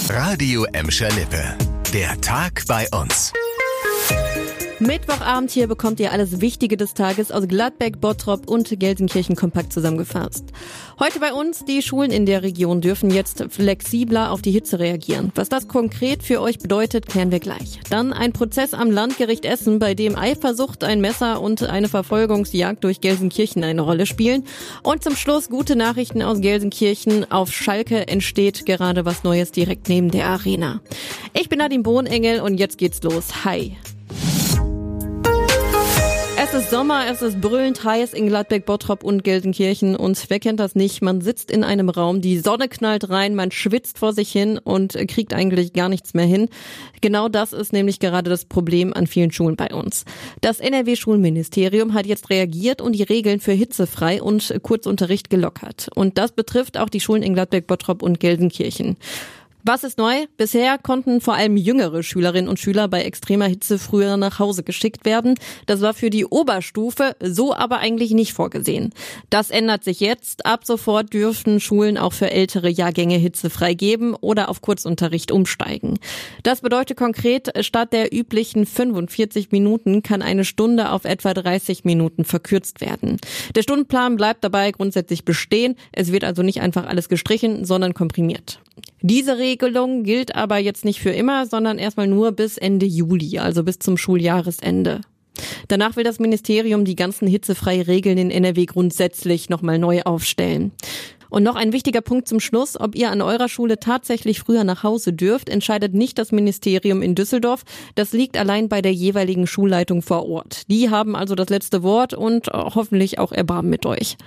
Radio Emscher Lippe. Der Tag bei uns. Mittwochabend hier bekommt ihr alles Wichtige des Tages aus Gladbeck, Bottrop und Gelsenkirchen kompakt zusammengefasst. Heute bei uns, die Schulen in der Region dürfen jetzt flexibler auf die Hitze reagieren. Was das konkret für euch bedeutet, klären wir gleich. Dann ein Prozess am Landgericht Essen, bei dem Eifersucht, ein Messer und eine Verfolgungsjagd durch Gelsenkirchen eine Rolle spielen. Und zum Schluss gute Nachrichten aus Gelsenkirchen. Auf Schalke entsteht gerade was Neues direkt neben der Arena. Ich bin Nadine Bohnengel und jetzt geht's los. Hi! Es ist Sommer, es ist brüllend heiß in Gladbeck, Bottrop und Gelsenkirchen und wer kennt das nicht? Man sitzt in einem Raum, die Sonne knallt rein, man schwitzt vor sich hin und kriegt eigentlich gar nichts mehr hin. Genau das ist nämlich gerade das Problem an vielen Schulen bei uns. Das NRW-Schulministerium hat jetzt reagiert und die Regeln für hitzefrei und Kurzunterricht gelockert. Und das betrifft auch die Schulen in Gladbeck, Bottrop und Gelsenkirchen. Was ist neu? Bisher konnten vor allem jüngere Schülerinnen und Schüler bei extremer Hitze früher nach Hause geschickt werden. Das war für die Oberstufe so aber eigentlich nicht vorgesehen. Das ändert sich jetzt. Ab sofort dürfen Schulen auch für ältere Jahrgänge hitzefrei geben oder auf Kurzunterricht umsteigen. Das bedeutet konkret, statt der üblichen 45 Minuten kann eine Stunde auf etwa 30 Minuten verkürzt werden. Der Stundenplan bleibt dabei grundsätzlich bestehen. Es wird also nicht einfach alles gestrichen, sondern komprimiert. Diese Regelung gilt aber jetzt nicht für immer, sondern erstmal nur bis Ende Juli, also bis zum Schuljahresende. Danach will das Ministerium die ganzen hitzefreien Regeln in NRW grundsätzlich nochmal neu aufstellen. Und noch ein wichtiger Punkt zum Schluss: Ob ihr an eurer Schule tatsächlich früher nach Hause dürft, entscheidet nicht das Ministerium in Düsseldorf. Das liegt allein bei der jeweiligen Schulleitung vor Ort. Die haben also das letzte Wort und hoffentlich auch Erbarmen mit euch.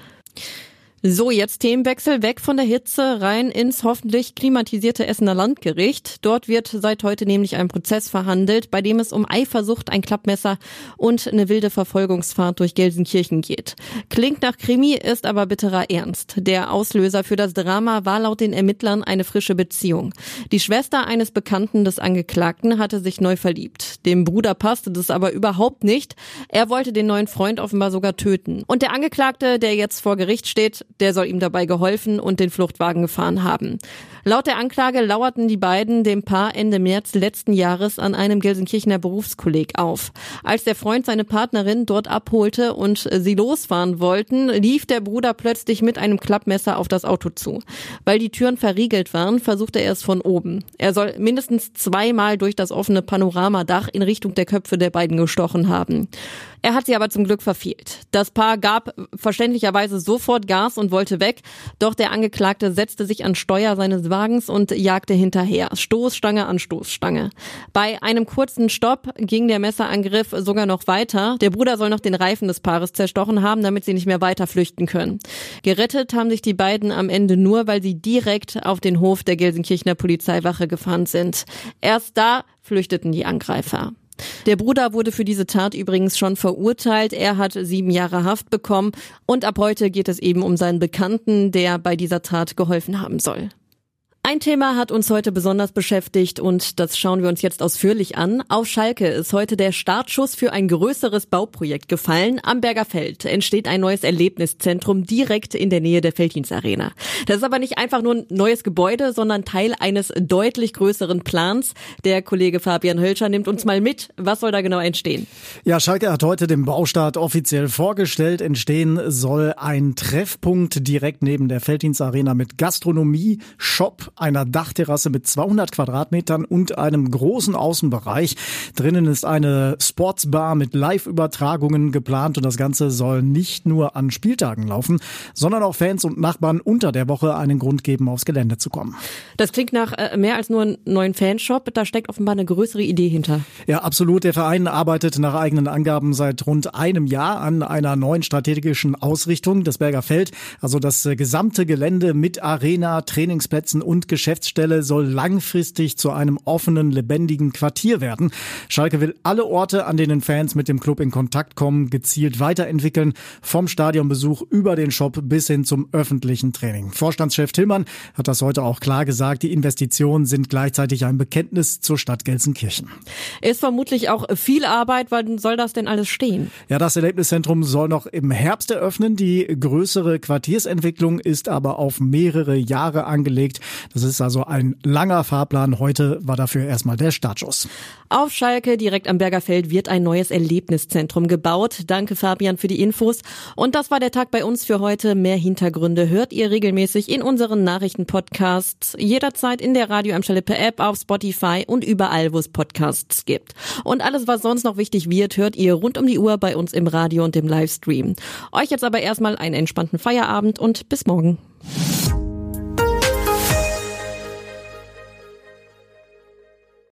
So, jetzt Themenwechsel, weg von der Hitze, rein ins hoffentlich klimatisierte Essener Landgericht. Dort wird seit heute nämlich ein Prozess verhandelt, bei dem es um Eifersucht, ein Klappmesser und eine wilde Verfolgungsfahrt durch Gelsenkirchen geht. Klingt nach Krimi, ist aber bitterer Ernst. Der Auslöser für das Drama war laut den Ermittlern eine frische Beziehung. Die Schwester eines Bekannten des Angeklagten hatte sich neu verliebt. Dem Bruder passte das aber überhaupt nicht. Er wollte den neuen Freund offenbar sogar töten. Und der Angeklagte, der jetzt vor Gericht steht, der soll ihm dabei geholfen und den Fluchtwagen gefahren haben. Laut der Anklage lauerten die beiden dem Paar Ende März letzten Jahres an einem Gelsenkirchener Berufskolleg auf. Als der Freund seine Partnerin dort abholte und sie losfahren wollten, lief der Bruder plötzlich mit einem Klappmesser auf das Auto zu. Weil die Türen verriegelt waren, versuchte er es von oben. Er soll mindestens 2-mal durch das offene Panoramadach in Richtung der Köpfe der beiden gestochen haben. Er hat sie aber zum Glück verfehlt. Das Paar gab verständlicherweise sofort Gas und wollte weg, doch der Angeklagte setzte sich an Steuer seines Wagens und jagte hinterher, Stoßstange an Stoßstange. Bei einem kurzen Stopp ging der Messerangriff sogar noch weiter. Der Bruder soll noch den Reifen des Paares zerstochen haben, damit sie nicht mehr weiter flüchten können. Gerettet haben sich die beiden am Ende nur, weil sie direkt auf den Hof der Gelsenkirchener Polizeiwache gefahren sind. Erst da flüchteten die Angreifer. Der Bruder wurde für diese Tat übrigens schon verurteilt. Er hat 7 Jahre Haft bekommen und ab heute geht es eben um seinen Bekannten, der bei dieser Tat geholfen haben soll. Ein Thema hat uns heute besonders beschäftigt und das schauen wir uns jetzt ausführlich an. Auf Schalke ist heute der Startschuss für ein größeres Bauprojekt gefallen. Am Berger Feld entsteht ein neues Erlebniszentrum direkt in der Nähe der Felddienstarena. Das ist aber nicht einfach nur ein neues Gebäude, sondern Teil eines deutlich größeren Plans. Der Kollege Fabian Hölscher nimmt uns mal mit. Was soll da genau entstehen? Ja, Schalke hat heute den Baustart offiziell vorgestellt. Entstehen soll ein Treffpunkt direkt neben der Felddienstarena mit Gastronomie, Shop, einer Dachterrasse mit 200 Quadratmetern und einem großen Außenbereich. Drinnen ist eine Sportsbar mit Live-Übertragungen geplant und das Ganze soll nicht nur an Spieltagen laufen, sondern auch Fans und Nachbarn unter der Woche einen Grund geben, aufs Gelände zu kommen. Das klingt nach mehr als nur einem neuen Fanshop. Da steckt offenbar eine größere Idee hinter. Ja, absolut. Der Verein arbeitet nach eigenen Angaben seit rund einem Jahr an einer neuen strategischen Ausrichtung des Berger Feld. Also das gesamte Gelände mit Arena, Trainingsplätzen und Geschäftsstelle soll langfristig zu einem offenen, lebendigen Quartier werden. Schalke will alle Orte, an denen Fans mit dem Club in Kontakt kommen, gezielt weiterentwickeln. Vom Stadionbesuch über den Shop bis hin zum öffentlichen Training. Vorstandschef Tillmann hat das heute auch klar gesagt. Die Investitionen sind gleichzeitig ein Bekenntnis zur Stadt Gelsenkirchen. Ist vermutlich auch viel Arbeit. Wann soll das denn alles stehen? Ja, das Erlebniszentrum soll noch im Herbst eröffnen. Die größere Quartiersentwicklung ist aber auf mehrere Jahre angelegt. Das ist also ein langer Fahrplan. Heute war dafür erstmal der Startschuss. Auf Schalke, direkt am Berger Feld, wird ein neues Erlebniszentrum gebaut. Danke, Fabian, für die Infos. Und das war der Tag bei uns für heute. Mehr Hintergründe hört ihr regelmäßig in unseren Nachrichtenpodcasts. Jederzeit in der Radio Amstel Lippe App, auf Spotify und überall, wo es Podcasts gibt. Und alles, was sonst noch wichtig wird, hört ihr rund um die Uhr bei uns im Radio und im Livestream. Euch jetzt aber erstmal einen entspannten Feierabend und bis morgen.